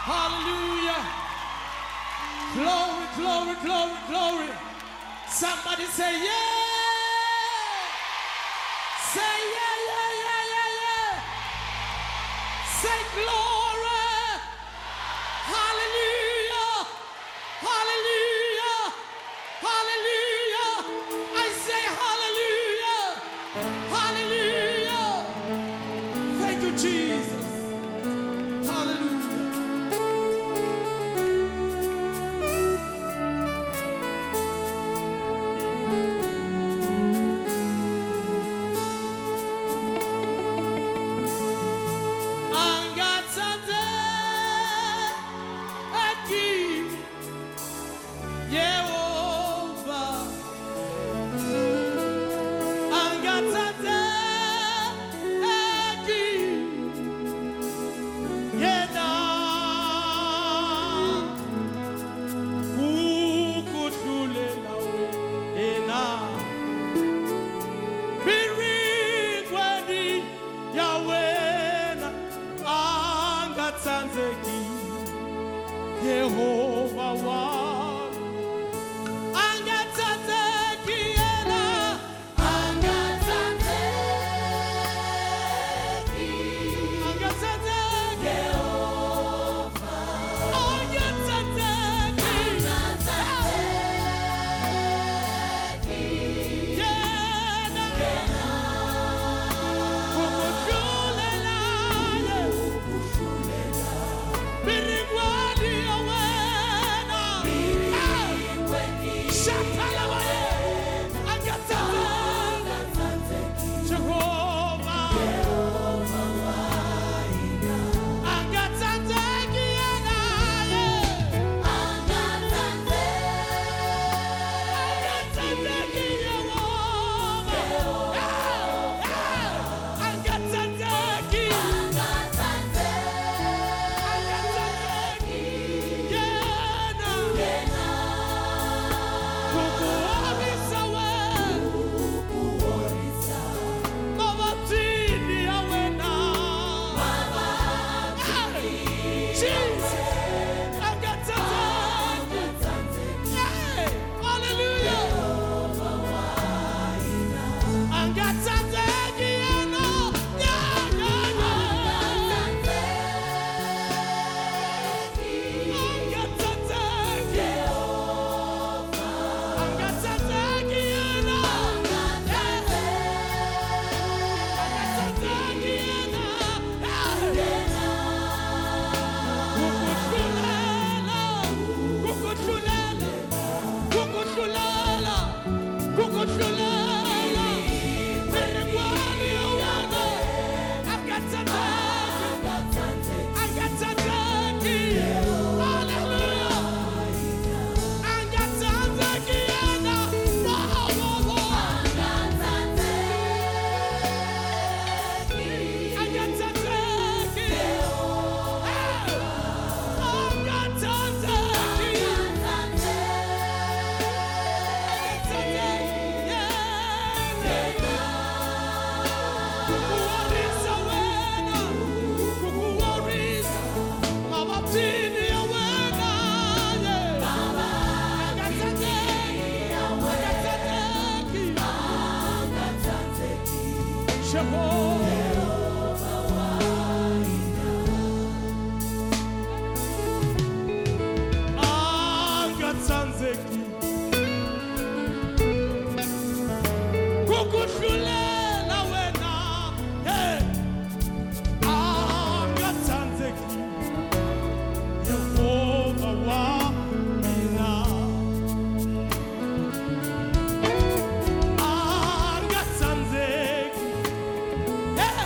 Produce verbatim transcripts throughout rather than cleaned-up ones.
Hallelujah. Glory, glory, glory, glory. Somebody say yeah. Say yeah, yeah, yeah, yeah, yeah. Say glory. Hallelujah. Hallelujah. Hallelujah. I say hallelujah. Hallelujah. Thank you, Jesus. Hallelujah. Jehovah one, angathateki yena, angathateki, angathateki Jehovah, angathateki, angathateki yena, yena, kukushulela, kukushulela, birigwadi awena, birigwadi, shakalawaye, angathateki, Jehovah, Jehovah waina, angathateki yena, angathateki, angathateki Jehovah, angathateki, angathateki yena, yena, kukuorisa we, kukuorisa, mabatini awena, mabatini, Jesus, angathateki, hey, hallelujah, angathateki yena, yeah, yeah, yeah, angathateki, angathateki yena, angathateki yena, kukushulela, kukushulela, kukushulela, birigwadi awena, angathateki, angathateki, hallelujah, angathateki yena, wow, wow, wow, angathateki, angathateki, kukuorisa wena, kukuorisa, mabatini awena, angathateki, angathateki, Jehovah waina, angathateki, kukushulela wena, hey, angathateki, Jehovah waina, angathateki, hey,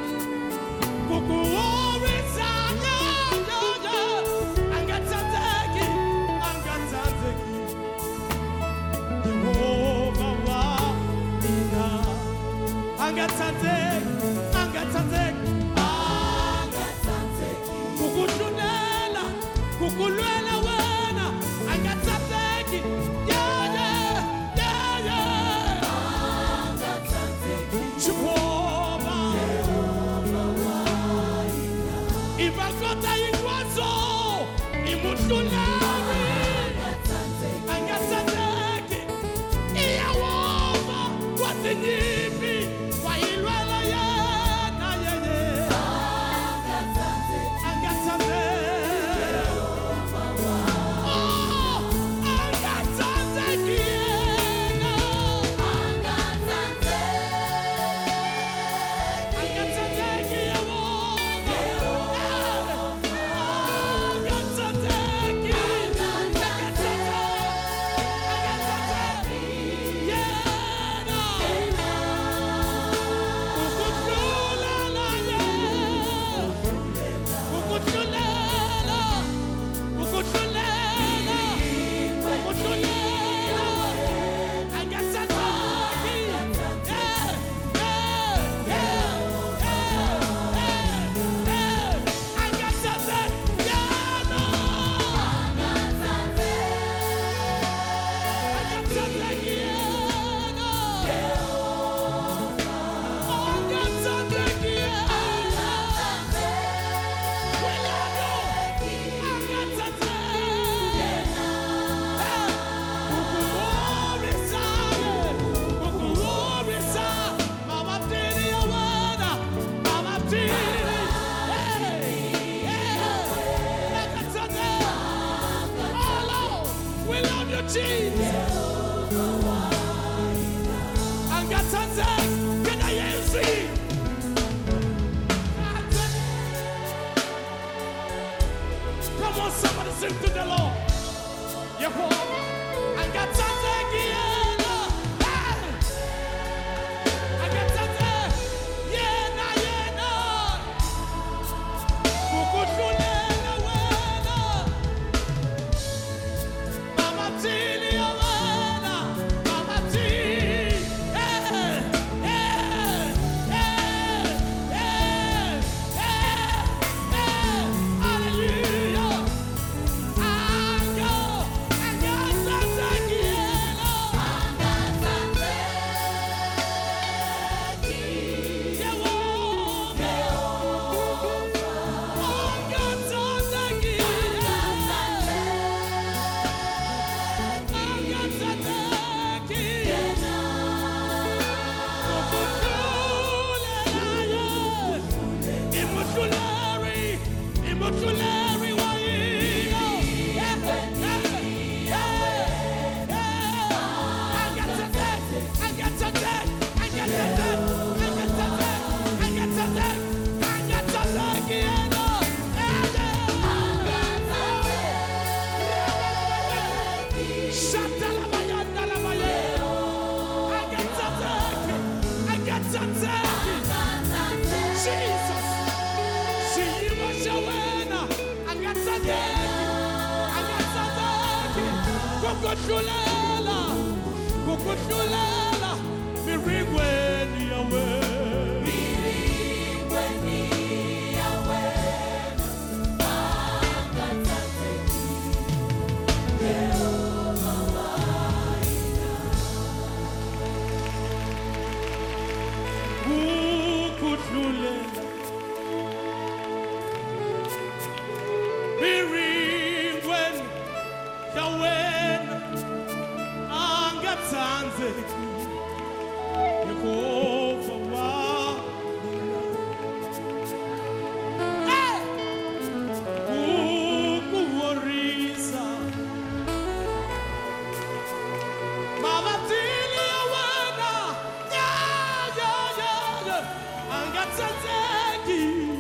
kukuorisa, yeah, yeah, yeah, angathateki, angathateki, Jehovah waina, angathateki, angathateki, angathateki, kukushulela, kukulwela wena, angathateki, yeah, yeah, yeah, yeah, angathateki, Jehovah, Jehovah waina, ibakota ikwazo. Angatsanzeki